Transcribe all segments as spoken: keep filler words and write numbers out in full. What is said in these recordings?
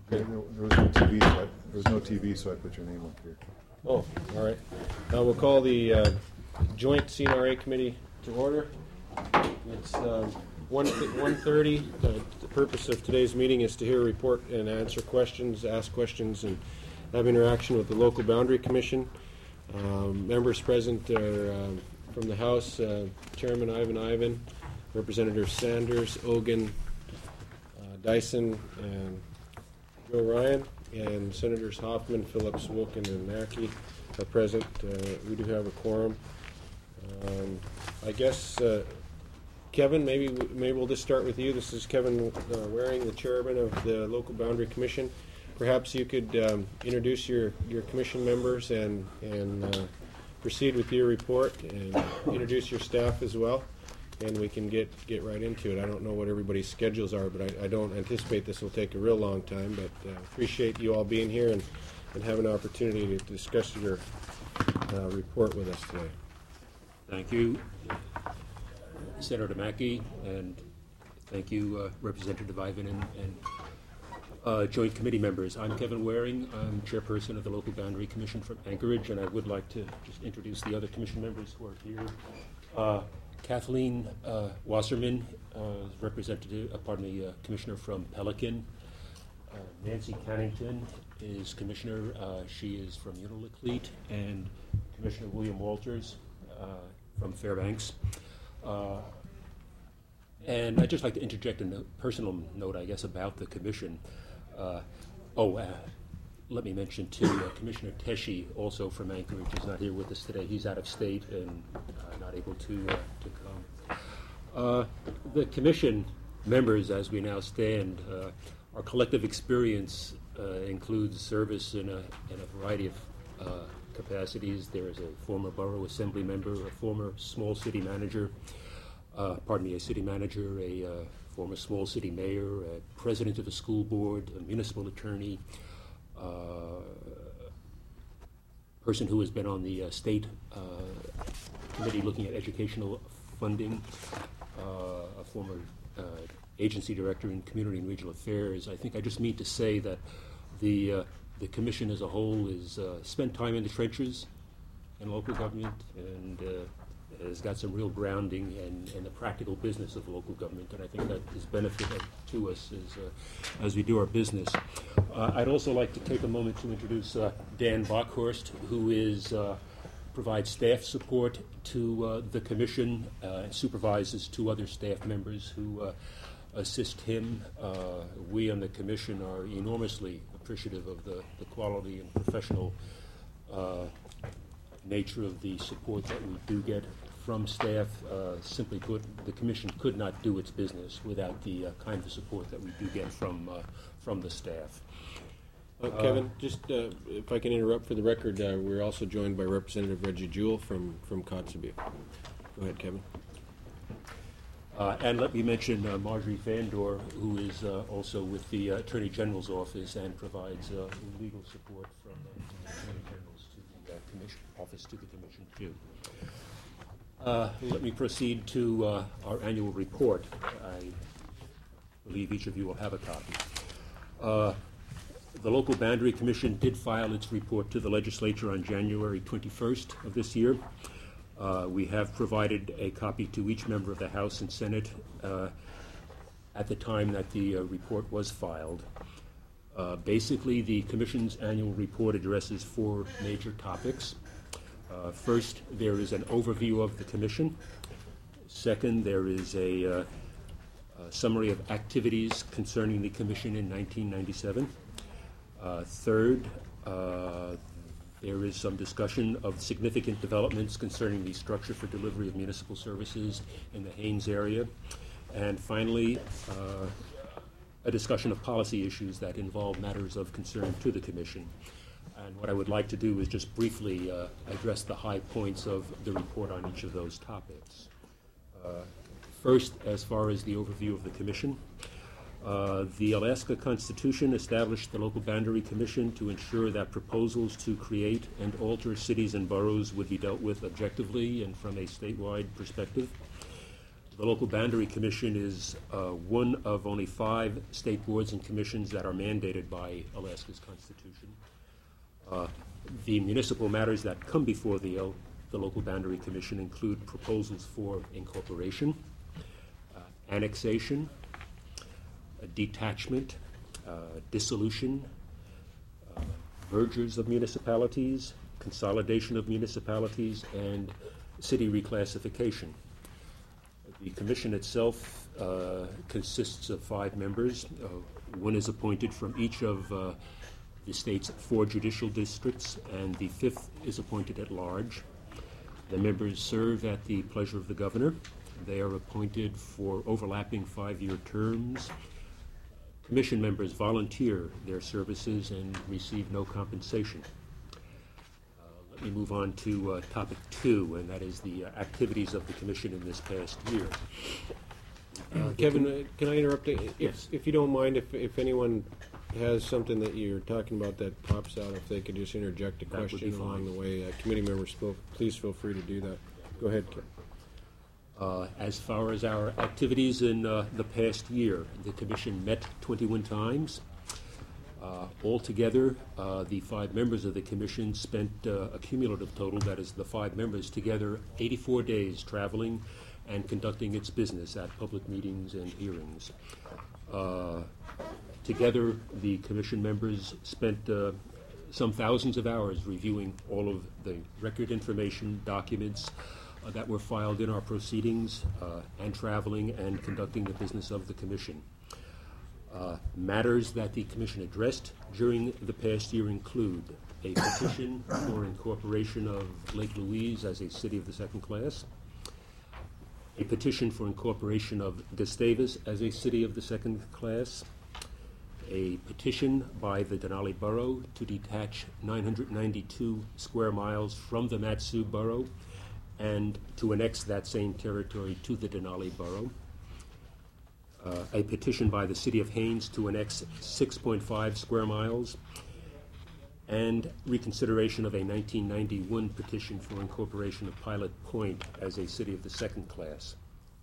Okay, there, there was no T V, so I, there was no T V, so I put your name up here. Oh, all right. Now we'll call the uh, joint C N R A committee to order. It's um, one thirty. Uh, the purpose of today's meeting is to hear a report and answer questions, ask questions, and have interaction with the local boundary commission. Um, members present are um, from the House, uh, Chairman Ivan Ivan, Representative Sanders, Ogun, uh, Dyson, and Joe Ryan, and Senators Hoffman, Phillips, Wilkin, and Mackey are present. Uh, we do have a quorum. Um, I guess, uh, Kevin, maybe maybe we'll just start with you. This is Kevin uh, Waring, the chairman of the Local Boundary Commission. Perhaps you could um, introduce your, your commission members and, and uh, proceed with your report and introduce your staff as well, and we can get, get right into it. I don't know what everybody's schedules are, but I, I don't anticipate this will take a real long time, but uh, appreciate you all being here and, and have an opportunity to discuss your uh, report with us today. Thank you, Senator Mackey, and thank you, uh, Representative Ivan and, and uh, joint committee members. I'm Kevin Waring. I'm chairperson of the Local Boundary Commission from Anchorage, and I would like to just introduce the other commission members who are here. Uh, Kathleen uh, Wasserman, uh, representative, uh, pardon me, uh, commissioner from Pelican. Uh, Nancy Cannington is commissioner. Uh, she is from Unalakleet, and Commissioner William Walters uh, from Fairbanks. Uh, and I'd just like to interject a note, personal note, I guess, about the commission. Uh, oh, uh, let me mention, too, uh, Commissioner Teshi, also from Anchorage, is not here with us today. He's out of state and uh, not able to, uh, to come. Uh, the commission members, as we now stand, uh, our collective experience uh, includes service in a, in a variety of uh, capacities. There is a former borough assembly member, a former small city manager, uh, pardon me, a city manager, a uh, former small city mayor, a president of a school board, a municipal attorney, uh, person who has been on the uh, state uh, committee looking at educational funding, uh, a former uh, agency director in community and regional affairs. I think I just mean to say that the uh, the commission as a whole is uh, spent time in the trenches in local government and uh, has got some real grounding in, in the practical business of local government, and I think that is beneficial to us as, uh, as we do our business. Uh, I'd also like to take a moment to introduce uh, Dan Bockhorst, who is uh, provides staff support to uh, the commission, uh, supervises two other staff members who uh, assist him. Uh, we on the commission are enormously appreciative of the, the quality and professional uh, nature of the support that we do get from staff. Uh, simply put, the commission could not do its business without the uh, kind of support that we do get from uh, from the staff. Uh, Kevin, uh, just uh, if I can interrupt for the record, uh, we're also joined by Representative Reggie Jewell from, from Kotzebue. Go ahead, Kevin. Uh, and let me mention uh, Marjorie Vandor, who is uh, also with the uh, Attorney General's office and provides uh, legal support from uh, the Attorney General's to the uh, commission, office to the commission too. Uh, let me proceed to uh, our annual report. I believe each of you will have a copy. Uh, the Local Boundary Commission did file its report to the legislature on January twenty-first of this year. Uh, we have provided a copy to each member of the House and Senate uh, at the time that the uh, report was filed. Uh, basically, the Commission's annual report addresses four major topics. Uh, first, there is an overview of the Commission. Second, there is a, uh, a summary of activities concerning the Commission in nineteen ninety-seven. Uh, third, uh, there is some discussion of significant developments concerning the structure for delivery of municipal services in the Haines area. And finally, uh, a discussion of policy issues that involve matters of concern to the Commission. And what I would like to do is just briefly uh, address the high points of the report on each of those topics. Uh, first, as far as the overview of the Commission, Uh, the Alaska Constitution established the Local Boundary Commission to ensure that proposals to create and alter cities and boroughs would be dealt with objectively and from a statewide perspective. The Local Boundary Commission is uh, one of only five state boards and commissions that are mandated by Alaska's Constitution. Uh, the municipal matters that come before the, uh, the Local Boundary Commission include proposals for incorporation, uh, annexation, uh, detachment, uh, dissolution, uh, mergers of municipalities, consolidation of municipalities, and city reclassification. The commission itself uh, consists of five members. Uh, one is appointed from each of uh, the state's four judicial districts, and the fifth is appointed at large. The members serve at the pleasure of the governor. They are appointed for overlapping five-year terms. Commission members volunteer their services and receive no compensation. We move on to uh, topic two, and that is the uh, activities of the commission in this past year. Uh, Kevin, uh, can I interrupt? If, Yes. if you don't mind, if, if anyone has something that you're talking about that pops out, if they could just interject a That would be question along fine. the way. Uh, committee members, feel, please feel free to do that. Go ahead, Kevin. Uh, as far as our activities in uh, the past year, the commission met twenty-one times. Uh, altogether, uh, the five members of the commission spent uh, a cumulative total, that is the five members together, eighty-four days traveling and conducting its business at public meetings and hearings. Uh, together, the commission members spent uh, some thousands of hours reviewing all of the record information, documents uh, that were filed in our proceedings, uh, and traveling and conducting the business of the commission. Uh, matters that the commission addressed during the past year include a petition for incorporation of Lake Louise as a city of the second class, a petition for incorporation of Gustavus as a city of the second class, a petition by the Denali Borough to detach nine hundred ninety-two square miles from the Mat-Su Borough and to annex that same territory to the Denali Borough, Uh, a petition by the City of Haines to annex six point five square miles, and reconsideration of a nineteen ninety-one petition for incorporation of Pilot Point as a city of the second class.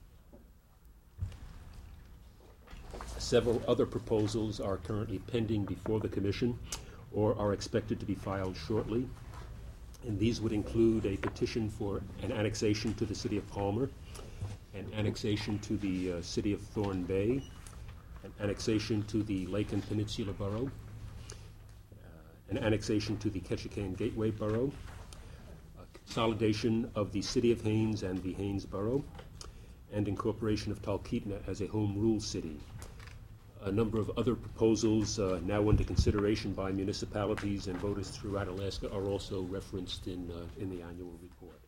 Several other proposals are currently pending before the Commission or are expected to be filed shortly, and these would include a petition for an annexation to the City of Palmer, an annexation to the uh, City of Thorn Bay, an annexation to the Lake and Peninsula Borough, uh, an annexation to the Ketchikan Gateway Borough, a consolidation of the City of Haines and the Haines Borough, and incorporation of Talkeetna as a home rule city. A number of other proposals uh, now under consideration by municipalities and voters throughout Alaska are also referenced in, uh, in the annual report.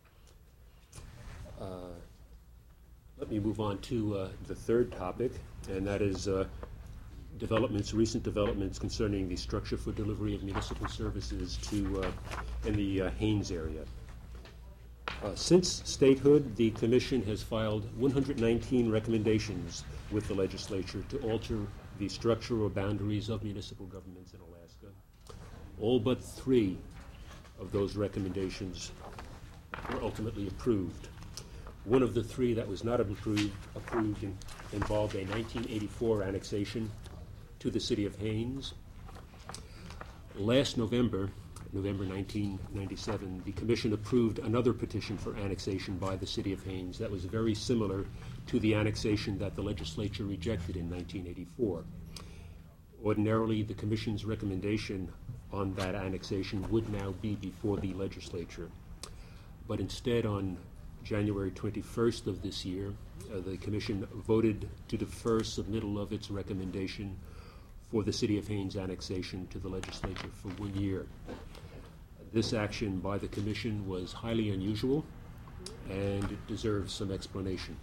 Uh, Let me move on to uh, the third topic, and that is uh, developments, recent developments concerning the structure for delivery of municipal services to uh, in the uh, Haines area. Uh, since statehood, the Commission has filed one hundred nineteen recommendations with the legislature to alter the structure or boundaries of municipal governments in Alaska. All but three of those recommendations were ultimately approved. One of the three that was not approved, approved in, involved a nineteen eighty-four annexation to the City of Haines. Last November, November nineteen ninety-seven, the Commission approved another petition for annexation by the City of Haines that was very similar to the annexation that the legislature rejected in nineteen eighty-four. Ordinarily, the Commission's recommendation on that annexation would now be before the legislature. But instead, on January twenty-first of this year, uh, the Commission voted to defer submittal of its recommendation for the City of Haines annexation to the legislature for one year. This action by the Commission was highly unusual, and it deserves some explanation.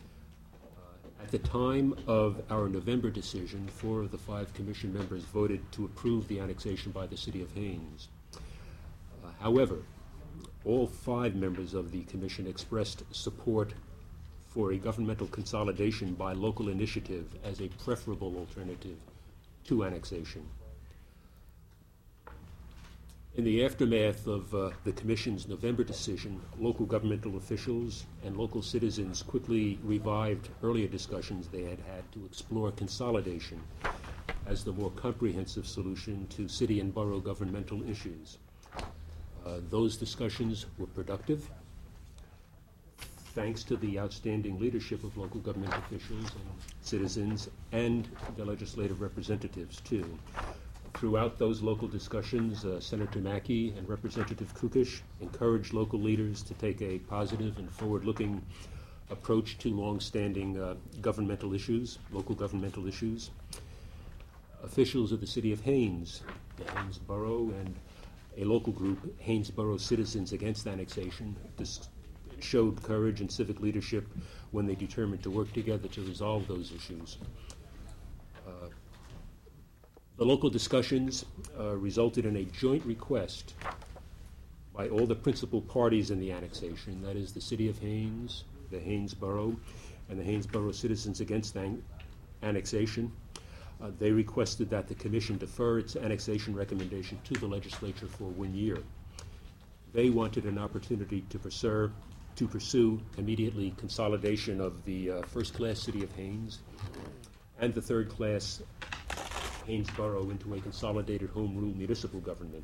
Uh, at the time of our November decision, four of the five Commission members voted to approve the annexation by the City of Haines. Uh, however, all five members of the Commission expressed support for a governmental consolidation by local initiative as a preferable alternative to annexation. In the aftermath of uh, the Commission's November decision, local governmental officials and local citizens quickly revived earlier discussions they had had to explore consolidation as the more comprehensive solution to city and borough governmental issues. Uh, those discussions were productive, thanks to the outstanding leadership of local government officials and citizens and the legislative representatives, too. Throughout those local discussions, uh, Senator Mackey and Representative Kukish encouraged local leaders to take a positive and forward-looking approach to long-standing uh, governmental issues, local governmental issues. Officials of the City of Haines, the Haines Borough, and a local group, Haines Borough Citizens Against Annexation, dis- showed courage and civic leadership when they determined to work together to resolve those issues. Uh, the local discussions uh, resulted in a joint request by all the principal parties in the annexation, that is the City of Haines, the Haines Borough, and the Haines Borough Citizens Against an- Annexation. Uh, they requested that the Commission defer its annexation recommendation to the legislature for one year. They wanted an opportunity to pursue, to pursue immediately consolidation of the uh, first-class City of Haines and the third-class Haines Borough into a consolidated home rule municipal government.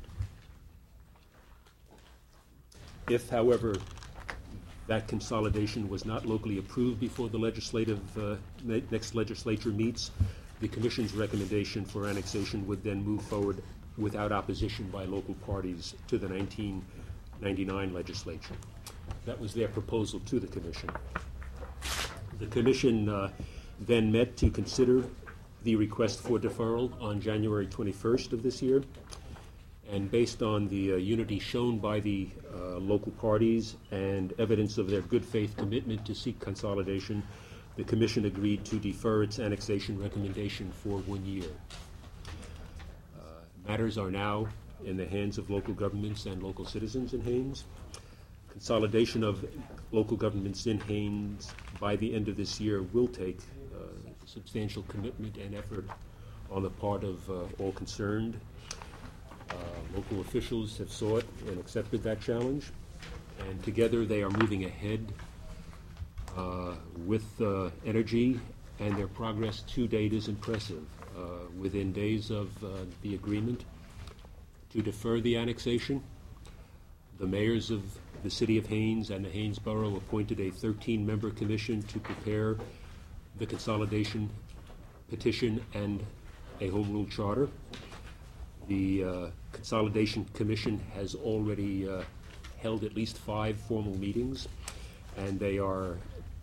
If, however, that consolidation was not locally approved before the legislative uh, ne- next legislature meets, the Commission's recommendation for annexation would then move forward without opposition by local parties to the nineteen ninety-nine legislature. That was their proposal to the Commission. The Commission uh, then met to consider the request for deferral on January twenty-first of this year, and based on the uh, unity shown by the uh, local parties and evidence of their good faith commitment to seek consolidation, the Commission agreed to defer its annexation recommendation for one year. Uh, matters are now in the hands of local governments and local citizens in Haines. Consolidation of local governments in Haines by the end of this year will take uh, substantial commitment and effort on the part of uh, all concerned. Uh, local officials have sought and accepted that challenge, and together they are moving ahead Uh, with uh, energy, and their progress to date is impressive. Uh, within days of uh, the agreement to defer the annexation, the mayors of the City of Haines and the Haines Borough appointed a thirteen-member commission to prepare the consolidation petition and a home rule charter. The uh, Consolidation Commission has already uh, held at least five formal meetings, and they are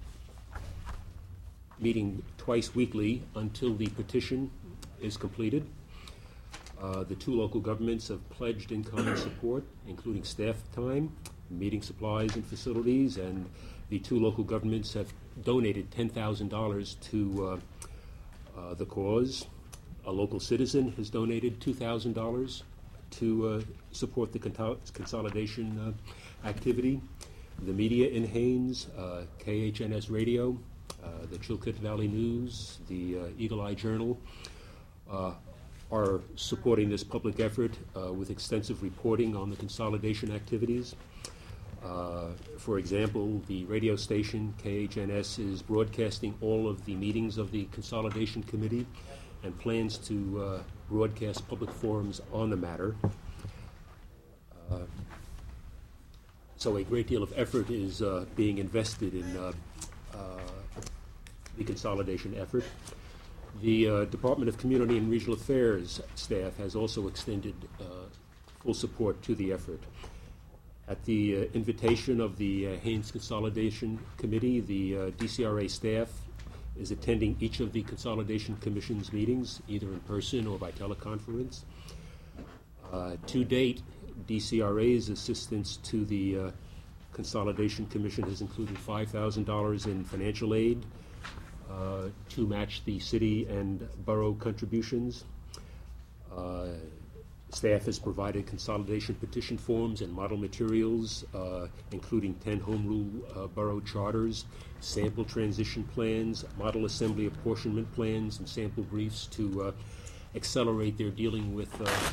meeting twice weekly until the petition is completed. Uh, the two local governments have pledged in-kind support, including staff time, meeting supplies and facilities, and the two local governments have donated ten thousand dollars to uh, uh, the cause. A local citizen has donated two thousand dollars to uh, support the con- consolidation uh, activity. The media in Haines, uh, K H N S Radio, Uh, the Chilkat Valley News, the uh, Eagle Eye Journal, uh, are supporting this public effort uh, with extensive reporting on the consolidation activities. Uh, for example, the radio station K H N S is broadcasting all of the meetings of the Consolidation Committee and plans to uh, broadcast public forums on the matter. Uh, so a great deal of effort is uh, being invested in uh, uh, the consolidation effort. The uh, Department of Community and Regional Affairs staff has also extended uh, full support to the effort. At the uh, invitation of the uh, Haines Consolidation Committee, the uh, D C R A staff is attending each of the Consolidation Commission's meetings, either in person or by teleconference. Uh, to date, D C R A's assistance to the uh, Consolidation Commission has included five thousand dollars in financial aid uh, to match the city and borough contributions. Uh, staff has provided consolidation petition forms and model materials, uh, including ten home rule uh, borough charters, sample transition plans, model assembly apportionment plans, and sample briefs to uh, accelerate their dealing with uh,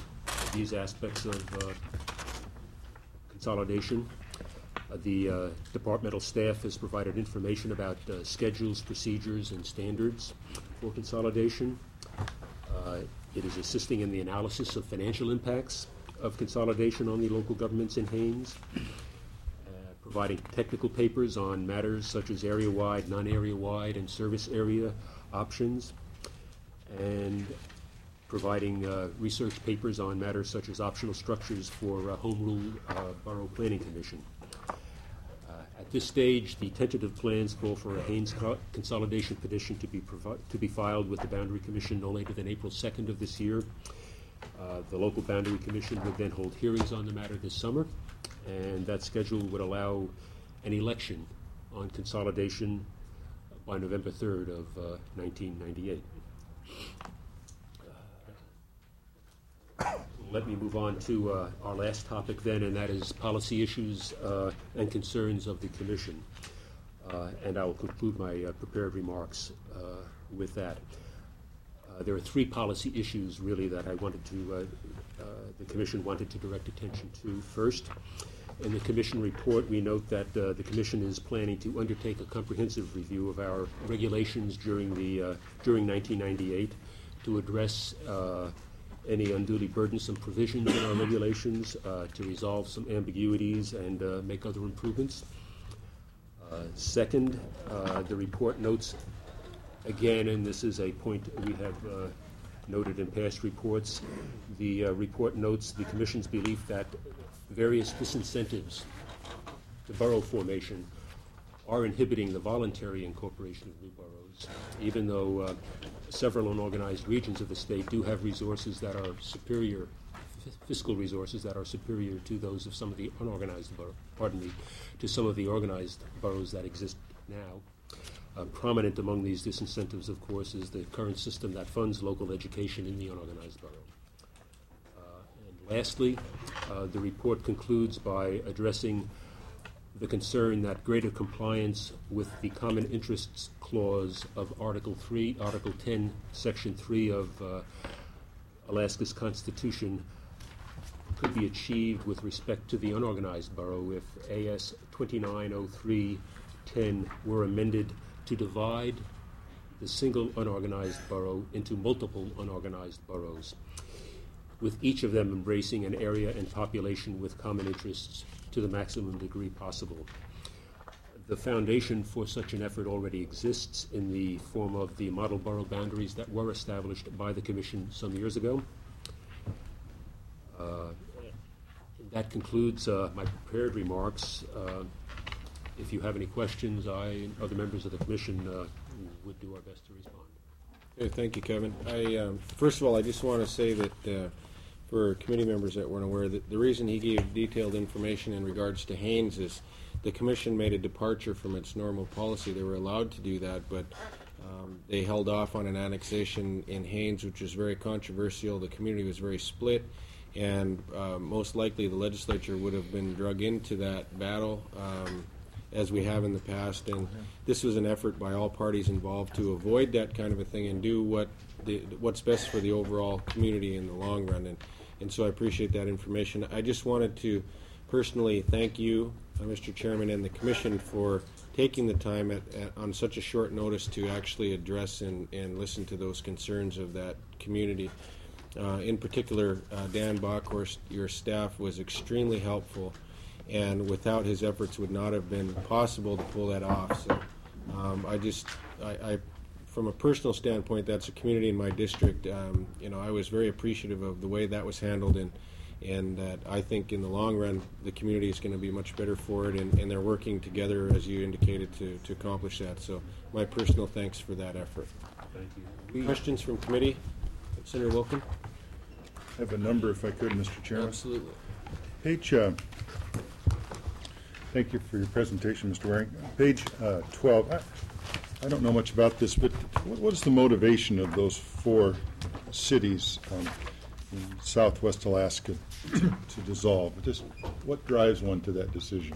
these aspects of uh, consolidation. Uh, the uh, departmental staff has provided information about uh, schedules, procedures, and standards for consolidation. Uh, it is assisting in the analysis of financial impacts of consolidation on the local governments in Haines, uh, providing technical papers on matters such as area-wide, non-area-wide, and service area options, and providing uh, research papers on matters such as optional structures for uh, Home Rule uh, Borough Planning Commission. Uh, at this stage, the tentative plans call for a Haines co- consolidation petition to be provi- to be filed with the Boundary Commission no later than April second of this year. Uh, the local Boundary Commission would then hold hearings on the matter this summer, and that schedule would allow an election on consolidation by November third of uh, nineteen ninety-eight. Let me move on to uh, our last topic then, and that is policy issues uh, and concerns of the Commission. Uh, and I will conclude my uh, prepared remarks uh, with that. Uh, there are three policy issues, really, that I wanted to, uh, uh, the Commission wanted to direct attention to. First, in the Commission report, we note that uh, the Commission is planning to undertake a comprehensive review of our regulations during, the, uh, during nineteen ninety-eight to address uh, any unduly burdensome provisions in our regulations, uh, to resolve some ambiguities and uh, make other improvements. Uh, second, uh, the report notes, again, and this is a point we have uh, noted in past reports, the uh, report notes the Commission's belief that various disincentives to borough formation are inhibiting the voluntary incorporation of new boroughs, even though uh, several unorganized regions of the state do have resources that are superior, f- fiscal resources that are superior to those of some of the unorganized boroughs, pardon me, to some of the organized boroughs that exist now. Uh, prominent among these disincentives, of course, is the current system that funds local education in the unorganized borough. Uh, and lastly, uh, the report concludes by addressing the concern that greater compliance with the common interests clause of Article three, Article ten, Section three of uh, Alaska's Constitution could be achieved with respect to the unorganized borough if A S twenty-nine oh three ten were amended to divide the single unorganized borough into multiple unorganized boroughs, with each of them embracing an area and population with common interests to the maximum degree possible. The foundation for such an effort already exists in the form of the model borough boundaries that were established by the Commission some years ago. Uh, that concludes uh, my prepared remarks. Uh, if you have any questions, I and other members of the Commission uh, would do our best to respond. Okay, thank you, Kevin. I, um, first of all, I just want to say that uh, for committee members that weren't aware, that the reason he gave detailed information in regards to Haines is the Commission made a departure from its normal policy. They were allowed to do that, but um, they held off on an annexation in Haines, which was very controversial. The community was very split, and uh, most likely the legislature would have been drug into that battle, um, as we have in the past. And this was an effort by all parties involved to avoid that kind of a thing and do what the, what's best for the overall community in the long run. And And so I appreciate that information. I just wanted to personally thank you, uh, Mister Chairman, and the Commission for taking the time at, at, on such a short notice to actually address and, and listen to those concerns of that community. Uh, in particular, uh, Dan Bockhorst, your staff was extremely helpful, and without his efforts would not have been possible to pull that off. So um, I just, I, I from a personal standpoint, that's a community in my district. Um, you know, I was very appreciative of the way that was handled, and and that I think in the long run the community is going to be much better for it, and, and they're working together, as you indicated, to, to accomplish that. So my personal thanks for that effort. Thank you. Questions from committee? Senator Wilkin? I have a number, if I could, Mister Chairman. Absolutely. Page, uh, thank you for your presentation, Mister Waring. Page uh, twelve. I, I don't know much about this, but what, what is the motivation of those four cities um, in Southwest Alaska to, to dissolve? Just what drives one to that decision?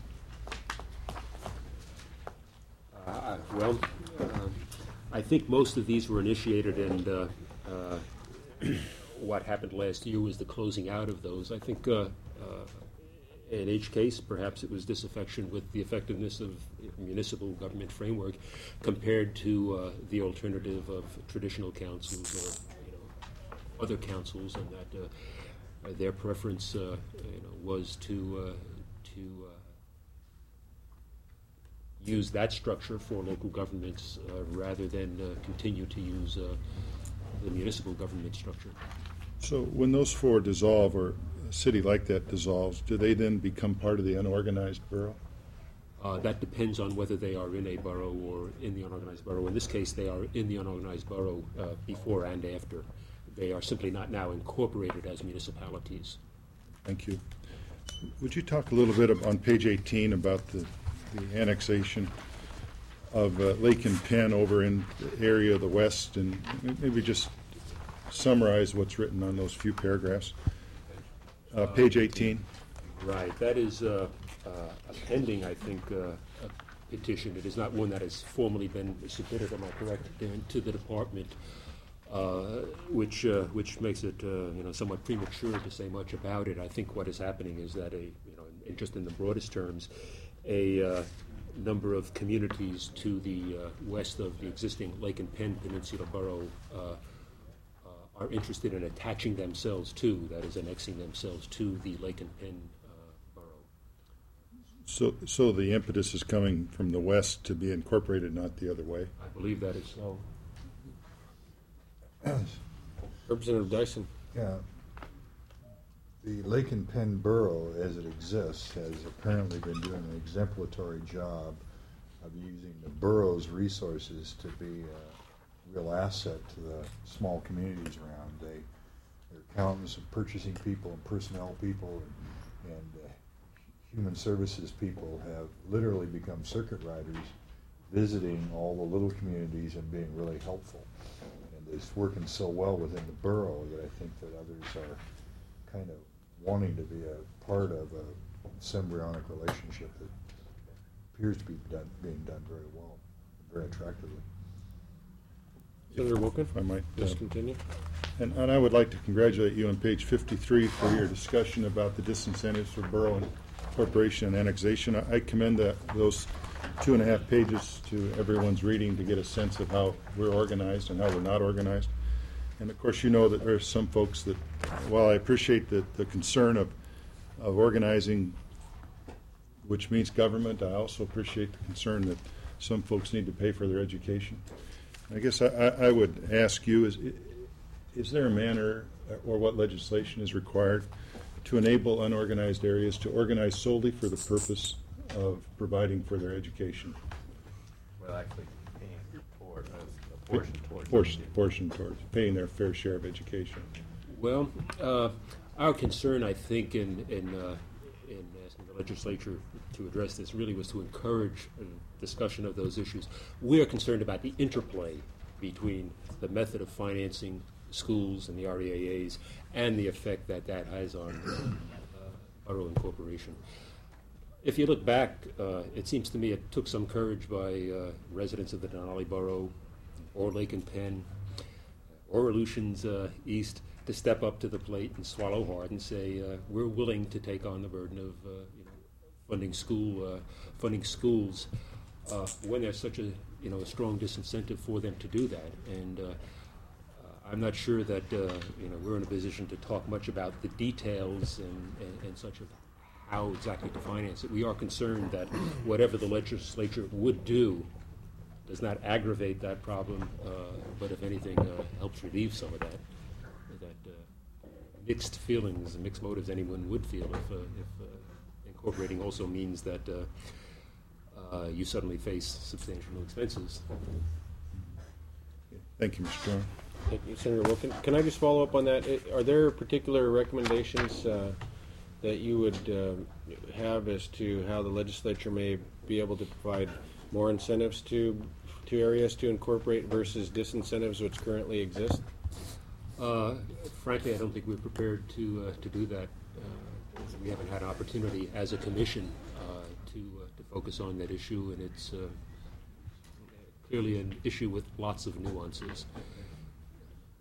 Uh, well, uh, I think most of these were initiated and uh, uh, what happened last year was the closing out of those. I think uh, uh, in each case, perhaps it was disaffection with the effectiveness of municipal government framework compared to uh, the alternative of traditional councils or you know, other councils, and that uh, their preference uh, you know, was to uh, to uh, use that structure for local governments uh, rather than uh, continue to use uh, the municipal government structure. So when those four dissolve, or a city like that dissolves, do they then become part of the unorganized borough? Uh, that depends on whether they are in a borough or in the unorganized borough. In this case, they are in the unorganized borough uh, before and after. They are simply not now incorporated as municipalities. Thank you. Would you talk a little bit of, on page eighteen about the, the annexation of uh, Lake and Penn over in the area of the west, and maybe just summarize what's written on those few paragraphs? Uh, page eighteen. Right. That is uh, uh, a pending, I think, uh, a petition. It is not one that has formally been submitted, am I correct, Dan, to the department, uh, which uh, which makes it uh, you know somewhat premature to say much about it. I think what is happening is that a you know, in, just in the broadest terms, a uh, number of communities to the uh, west of the existing Lake and Penn Peninsula Borough uh, uh, are interested in attaching themselves to, that is, annexing themselves to the Lake and Penn uh, Borough. So, so the impetus is coming from the west to be incorporated, not the other way? I believe that is so. Representative Dyson. Yeah. The Lake and Penn Borough, as it exists, has apparently been doing an exemplary job of using the borough's resources to be a real asset to the small communities around. They, their accountants and purchasing people and personnel people and, and uh, human services people have literally become circuit riders, visiting all the little communities and being really helpful. And it's working so well within the borough that I think that others are kind of wanting to be a part of a symbiotic relationship that appears to be done, being done very well, very attractively. Senator Wilkin, If I might. just uh, continue. And, and I would like to congratulate you on page fifty-three for your discussion about the disincentives for borough and corporation and annexation. I, I commend that, those two and a half pages to everyone's reading to get a sense of how we're organized and how we're not organized. And of course, you know that there are some folks that, while I appreciate the, the concern of, of organizing, which means government, I also appreciate the concern that some folks need to pay for their education. I guess I, I would ask you, is, is there a manner or what legislation is required to enable unorganized areas to organize solely for the purpose of providing for their education? Well, actually, paying for uh, a portion towards Portion, portion towards paying their fair share of education. Well, uh, our concern, I think, in in, uh, in asking the legislature to address this really was to encourage a discussion of those issues. We are concerned about the interplay between the method of financing schools and the R E A As and the effect that that has on uh, borough incorporation. If you look back, uh, it seems to me it took some courage by uh, residents of the Denali Borough or Lake and Penn or Aleutians uh, East to step up to the plate and swallow hard and say uh, we're willing to take on the burden of uh, you know, funding school uh, funding schools uh, when there's such a you know a strong disincentive for them to do that. And uh, uh, I'm not sure that uh, you know we're in a position to talk much about the details and, and, and such of how exactly to finance it. We are concerned that whatever the legislature would do does not aggravate that problem, uh, but if anything, uh, helps relieve some of that, that uh, mixed feelings and mixed motives anyone would feel if, uh, if uh, incorporating also means that uh, uh, you suddenly face substantial new expenses. Thank you, Mister Chairman. Thank you, Senator Wilkin. Can I just follow up on that? Are there particular recommendations uh, that you would uh, have as to how the legislature may be able to provide more incentives to to areas to incorporate versus disincentives which currently exist? Uh, frankly, I don't think we're prepared to uh, to do that. Uh, we haven't had an opportunity as a commission uh, to uh, to focus on that issue, and it's uh, clearly an issue with lots of nuances.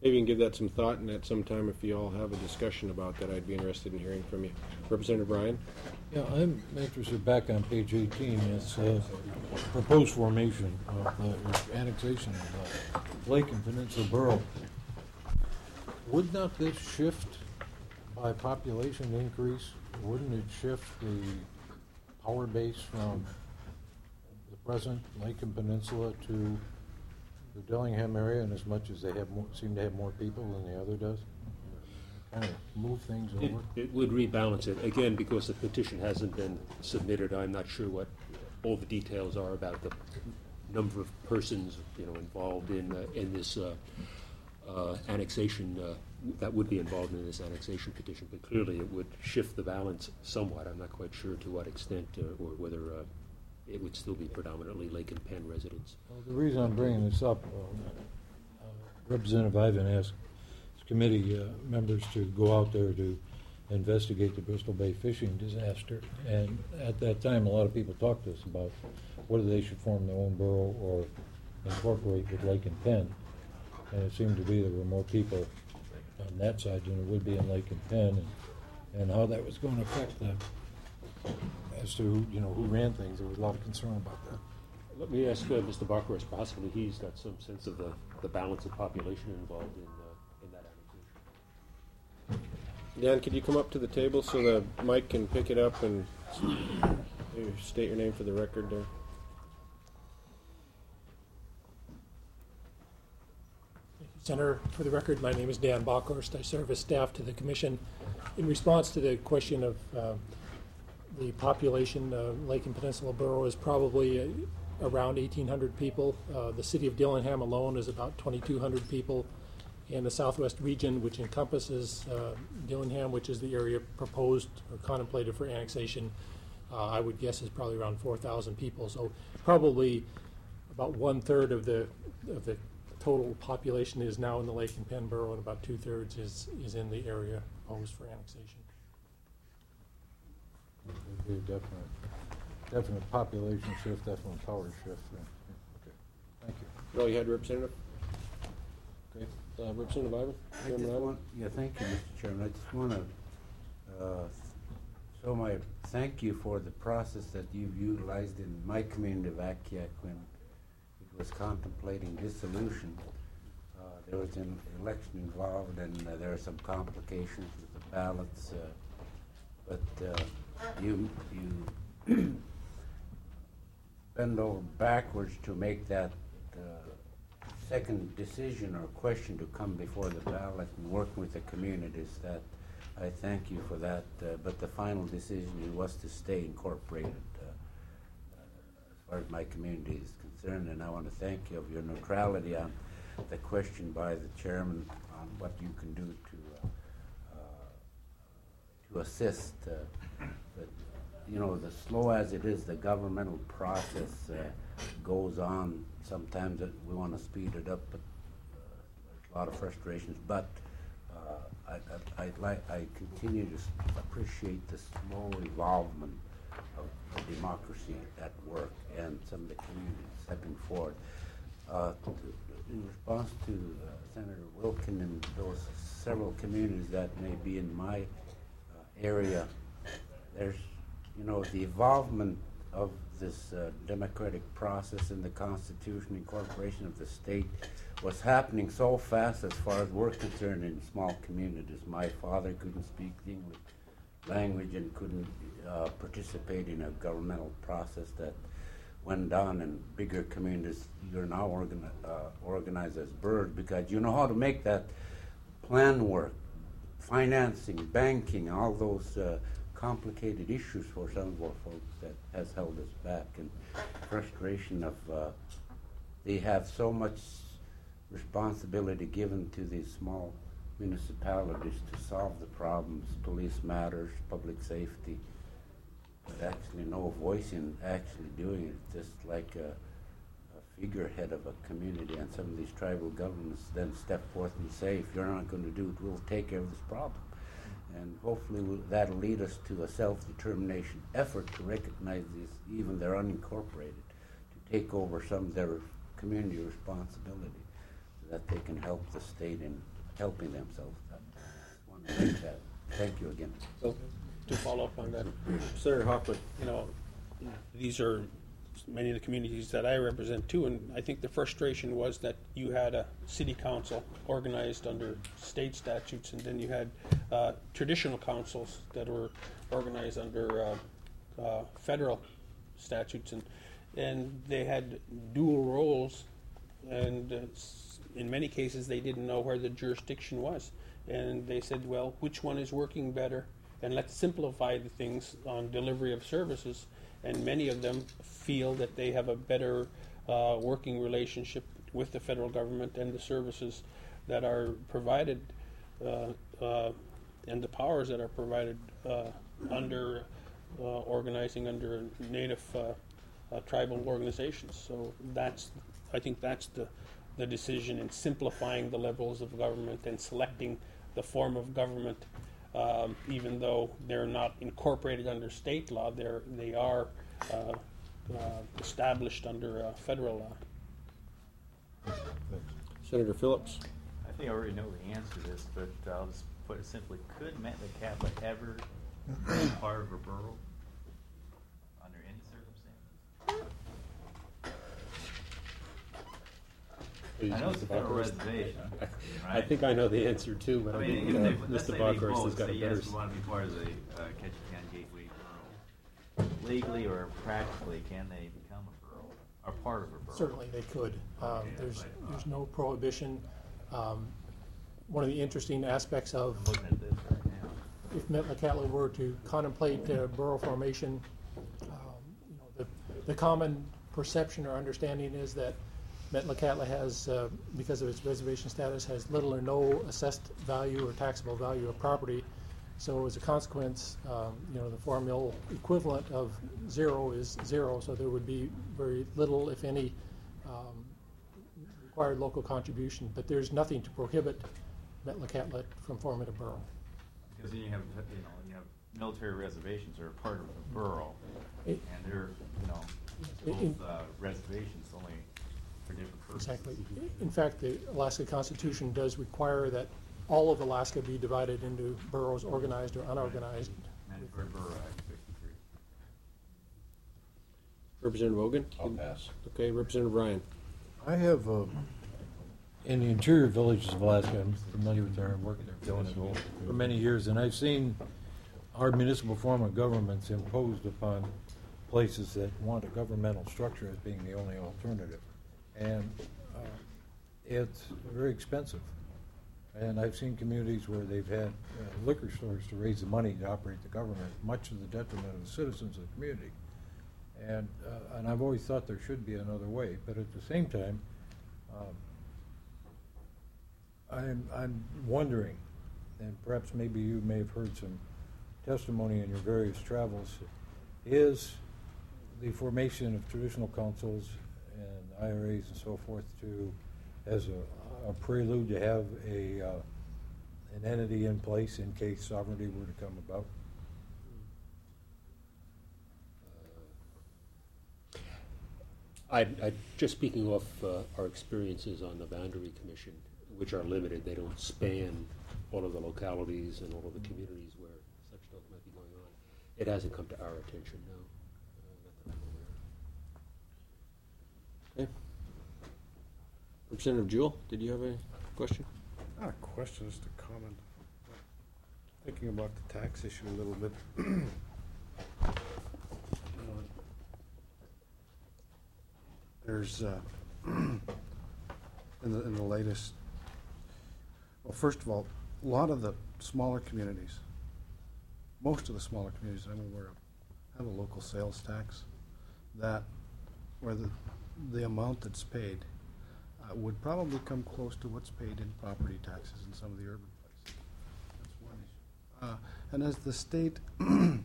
Maybe you can give that some thought, and at some time, if you all have a discussion about that, I'd be interested in hearing from you. Representative Bryan? Yeah, I'm interested back on page eighteen. It's uh, proposed formation of the annexation of the Lake and Peninsula Borough. Would not this shift by population increase? Wouldn't it shift the power base from the present Lake and Peninsula to the Dillingham area, and as much as they have more, seem to have more people than the other does? Kind of move things It, over? it would rebalance it. Again, because the petition hasn't been submitted, I'm not sure what all the details are about the number of persons, you know, involved in, uh, in this uh, uh, annexation, uh, that would be involved in this annexation petition, but clearly it would shift the balance somewhat. I'm not quite sure to what extent, uh, or whether uh, it would still be predominantly Lake and Penn residents. Well, the reason I'm bringing this up, uh, uh, Representative Ivan asked his committee uh, members to go out there to investigate the Bristol Bay fishing disaster. And at that time, a lot of people talked to us about whether they should form their own borough or incorporate with Lake and Penn. And it seemed to be there were more people on that side than there would be in Lake and Penn, and, and how that was going to affect the, as to, you know, who ran things. There was a lot of concern about that. Let me ask uh, Mister Barkowitz, possibly he's got some sense of the, the balance of population involved in, uh, in that annexation. Dan, could you come up to the table so the mic can pick it up and state your name for the record there? Senator, for the record, my name is Dan Bockhorst. I serve as staff to the commission. In response to the question of uh, the population, uh, Lake and Peninsula Borough is probably uh, around eighteen hundred people. Uh, the city of Dillingham alone is about twenty-two hundred people. And the Southwest region, which encompasses uh, Dillingham, which is the area proposed or contemplated for annexation, uh, I would guess is probably around four thousand people. So probably about one-third of the of the total population is now in the Lake and Penn Borough, and about two-thirds is, is in the area proposed for annexation. There'd be a definite, definite population shift, definite power shift. Yeah. Okay. Thank you. All you had, Representative? Okay. Uh, Representative Ivan? I just want, yeah, thank you, Mister Chairman. I just want to uh, show my thank you for the process that you've utilized in my community of Akiak when it was contemplating dissolution. Uh, there was an election involved, and uh, there are some complications with the ballots. Uh, but uh, you you bend over backwards to make that uh, second decision or question to come before the ballot and work with the communities. That I thank you for that. Uh, but the final decision was to stay incorporated uh, uh, as far as my community is concerned. And I want to thank you of your neutrality on the question by the chairman on what you can do to uh, uh, to assist. Uh, but you know, the slow as it is, the governmental process uh, goes on. Sometimes it, we want to speed it up, but uh, there's a lot of frustrations. But uh, I, I, I'd like, I continue to appreciate the slow evolvement of democracy at work and some of the communities stepping forward. Uh, to, in response to uh, Senator Wilkin and those several communities that may be in my uh, area, there's, you know, the evolvement of this uh, democratic process in the Constitution, incorporation of the state, was happening so fast as far as we're concerned in small communities. My father couldn't speak the English language and couldn't uh, participate in a governmental process that went on in bigger communities. You're now organi uh, organized as birds because you know how to make that plan work, financing, banking, all those uh, complicated issues for some of our folks that has held us back, and frustration of uh, they have so much responsibility given to these small municipalities to solve the problems, police matters, public safety, but actually no voice in actually doing it, just like a, a figurehead of a community. And some of these tribal governments then step forth and say, if you're not going to do it, we'll take care of this problem. And hopefully we'll, that'll lead us to a self-determination effort to recognize these, even they're unincorporated, to take over some of their community responsibility so that they can help the state in helping themselves. Just wanted to make that. Thank you again. So, To follow up on that, Senator Hoffman. you know, these are many of the communities that I represent too, and I think the frustration was that you had a city council organized under state statutes, and then you had uh, traditional councils that were organized under uh, uh, federal statutes, and and they had dual roles, and uh, s- in many cases they didn't know where the jurisdiction was, and they said, well, which one is working better, and let's simplify the things on delivery of services. And many of them feel that they have a better uh, working relationship with the federal government and the services that are provided uh, uh, and the powers that are provided uh, under uh, organizing under native uh, uh, tribal organizations. So that's, I think that's the, the decision in simplifying the levels of government and selecting the form of government. Um, even though they're not incorporated under state law, they're, they are uh, uh, established under uh, federal law. Senator Phillips. I think I already know the answer to this, but I'll just put it simply. Could Metlakatla ever be part of a borough under any circumstances? I know it's a federal reservation, right? I think I know the answer too, but I I mean, think if uh, they, let's Mister say they Bockhorst has both got say, a better. yes, we want to be part of the uh, Ketchikan Gateway Borough. Legally or practically, can they become a borough, or part of a borough? Certainly they could. Um, Okay, There's, that's what I there's thought. no prohibition. Um, One of the interesting aspects of I'm looking at this right now. if Metlakatla were to contemplate uh, borough formation, um, you know, the, the common perception or understanding is that Metlakatla has, uh, because of its reservation status, has little or no assessed value or taxable value of property. So as a consequence, um, you know, the four mil equivalent of zero is zero, so there would be very little, if any, um, required local contribution. But there's nothing to prohibit Metlakatla from forming a borough. Because then you have, you know, you have military reservations that are part of the borough, It- and they're, you know, In- both uh, reservations only for different purposes. Exactly. In fact, the Alaska Constitution does require that all of Alaska be divided into boroughs, organized or unorganized. Mandatory Borough Act fifty-three. Representative Hogan? I'll pass. Okay, Representative Ryan. I have, uh, in the interior villages of Alaska, I'm familiar with their work, they're doing it all for many years, and I've seen our municipal form of governments imposed upon places that want a governmental structure as being the only alternative. And uh, it's very expensive. And I've seen communities where they've had uh, liquor stores to raise the money to operate the government, much to the detriment of the citizens of the community. And, uh, and I've always thought there should be another way, but at the same time, um, I'm, I'm wondering, and perhaps maybe you may have heard some testimony in your various travels, is the formation of traditional councils and I R As and so forth to, as a, a prelude to have a, uh, an entity in place in case sovereignty were to come about? I, I, just speaking off uh, our experiences on the Boundary Commission, which are limited, they don't span all of the localities and all of the communities where such stuff might be going on. It hasn't come to our attention, no. Uh, not that I'm aware. Okay. Representative Jewell, did you have a question? Not a question, just a comment. Thinking about the tax issue a little bit. Uh, There's, uh, in the, in the latest, well, first of all, a lot of the smaller communities, most of the smaller communities I'm aware of, have a local sales tax that, where the, the amount that's paid uh, would probably come close to what's paid in property taxes in some of the urban places. That's one issue. Uh, and as the state um,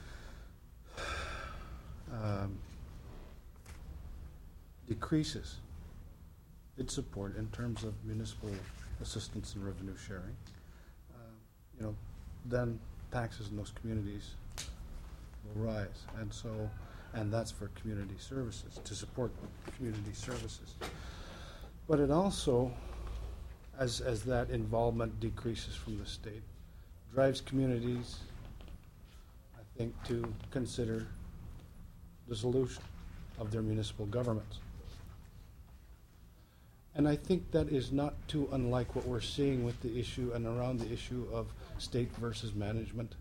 decreases its support in terms of municipal assistance and revenue sharing, uh, you know, then taxes in those communities will rise. And so, and that's for community services, to support community services. But it also as, as that involvement decreases from the state. Drives communities, I think, to consider dissolution of their municipal governments. And I think that is not too unlike what we're seeing with the issue and around the issue of state versus management.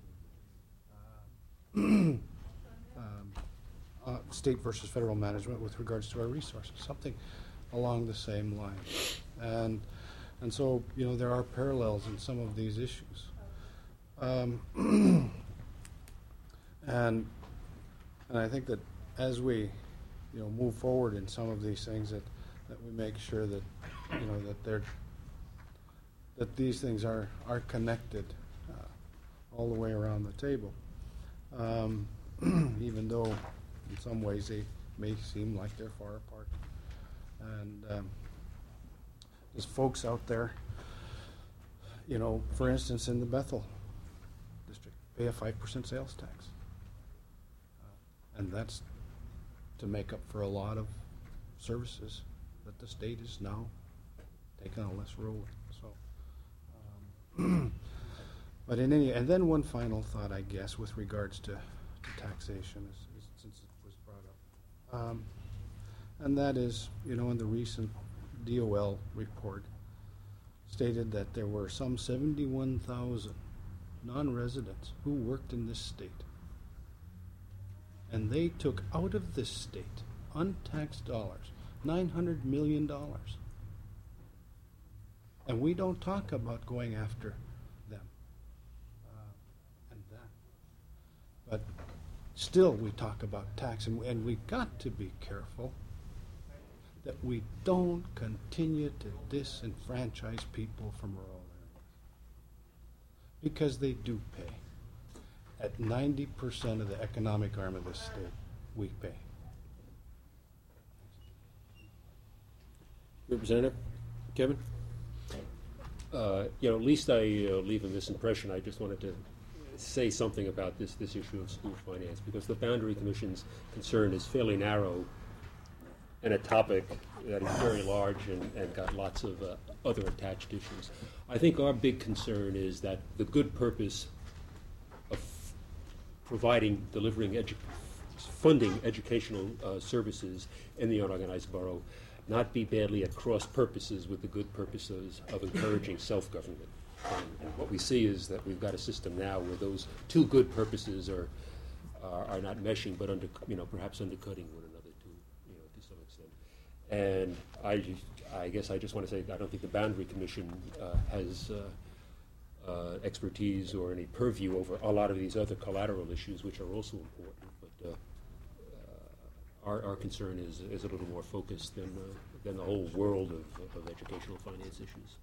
um, uh, state versus federal management with regards to our resources, something along the same line. And and so, you know, there are parallels in some of these issues. Um, and and I think that as we, you know, move forward in some of these things, that, that we make sure that, you know, that they're that these things are are connected uh, all the way around the table. Um, even though in some ways they may seem like they're far apart. And um, there's folks out there, you know, for instance, in the Bethel district, pay a five percent sales tax. Uh, and that's to make up for a lot of services that the state is now taking a less role in. So, um, but in any, and then one final thought, I guess, with regards to, to taxation, is, is, since it was brought up. Um, and that is, you know, in the recent D O L report, stated that there were some seventy-one thousand non-residents who worked in this state. And they took out of this state, untaxed dollars, nine hundred million dollars. And we don't talk about going after them. Uh, and that. But still we talk about tax, and, and we got to be careful that we don't continue to disenfranchise people from rural areas. Because they do pay. At ninety percent of the economic arm of this state, we pay. Representative Kevin? Uh, you know, at least I uh, leave in this impression. I just wanted to say something about this, this issue of school finance, because the Boundary Commission's concern is fairly narrow and a topic that is very large and, and got lots of uh, other attached issues. I think our big concern is that the good purpose of providing, delivering, edu funding educational uh, services in the unorganized borough not be badly at cross purposes with the good purposes of encouraging self-government. And, and what we see is that we've got a system now where those two good purposes are are, are not meshing, but under, you know, perhaps undercutting one another to, you know, to some extent. And I, just, I guess I just want to say I don't think the Boundary Commission uh, has uh, uh, expertise or any purview over a lot of these other collateral issues, which are also important. But uh, uh, our, our concern is is a little more focused than uh, than the whole world of, of educational finance issues.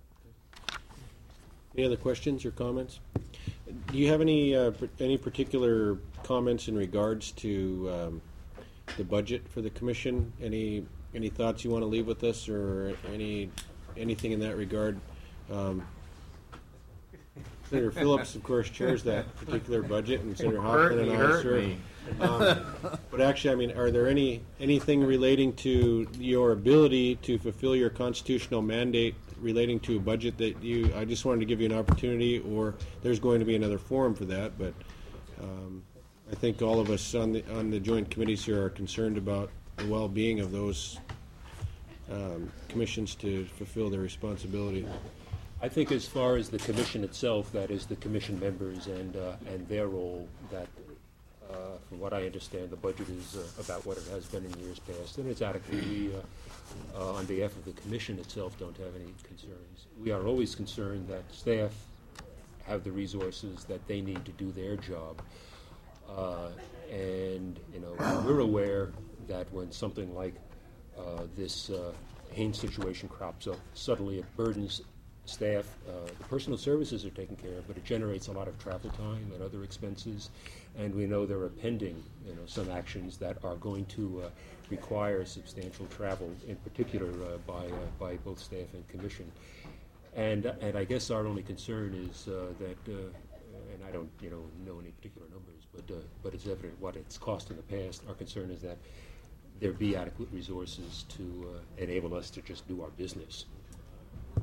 Any other questions or comments? Do you have any uh, pr any particular comments in regards to um, the budget for the commission? Any any thoughts you want to leave with us, or any anything in that regard? Um, Senator Phillips, of course, chairs that particular budget, and Senator Hoffman and I serve. Um, but actually, I mean, are there any anything relating to your ability to fulfill your constitutional mandate relating to a budget that you? I just wanted to give you an opportunity, or there's going to be another forum for that. But um, I think all of us on the on the joint committees here are concerned about the well-being of those um, commissions to fulfill their responsibility. I think as far as the commission itself, that is the commission members and uh, and their role, that uh, from what I understand, the budget is uh, about what it has been in years past, and it's adequate. We, uh, uh, on behalf of the commission itself, don't have any concerns. We are always concerned that staff have the resources that they need to do their job, uh, and you know we're aware that when something like uh, this uh, Haynes situation crops up, suddenly it burdens staff. Uh, the personal services are taken care of, but it generates a lot of travel time and other expenses. And we know there are pending, you know, some actions that are going to uh, require substantial travel, in particular uh, by uh, by both staff and commission. And and I guess our only concern is uh, that, uh, and I don't, you know, know any particular numbers, but uh, but it's evident what it's cost in the past. Our concern is that there be adequate resources to uh, enable us to just do our business.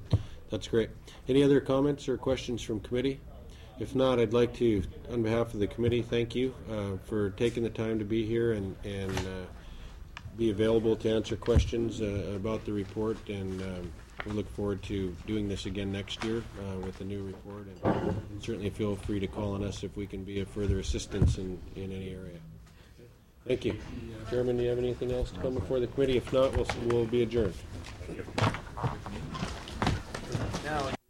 That's great. Any other comments or questions from committee? If not, I'd like to, on behalf of the committee, thank you uh, for taking the time to be here and, and uh, be available to answer questions uh, about the report. And um, we look forward to doing this again next year uh, with the new report. And certainly feel free to call on us if we can be of further assistance in, in any area. Thank you. Chairman, do you have anything else to come before the committee? If not, we'll, we'll be adjourned. Now,